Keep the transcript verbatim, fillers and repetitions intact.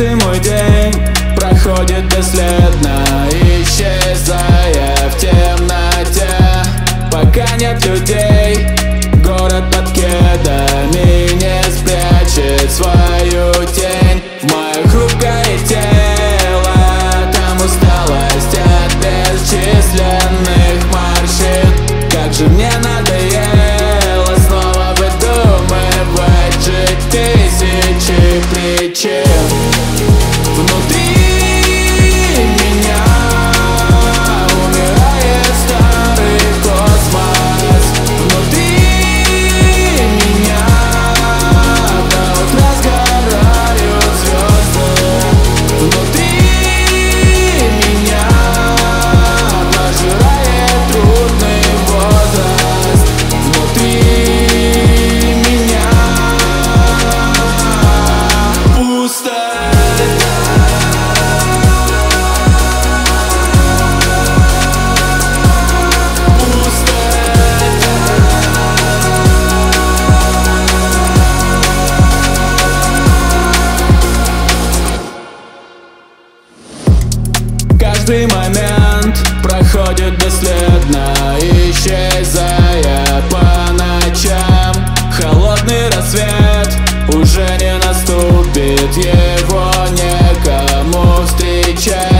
Каждый мой день проходит бесследно, исчезая в темноте. Пока нет людей, город под кедами не спрячет свою тень. В мое хрупкое тело там усталость от бесчисленных морщин. Как же мне надоело снова выдумывать жить тысячи причин. Внутри меня умирает старый космос. Внутри меня до утра сгорают звезды. Внутри меня пожирает трудный возраст. Внутри меня пусто. Каждый момент проходит бесследно, исчезая по ночам. Холодный рассвет уже не наступит, его некому встречать.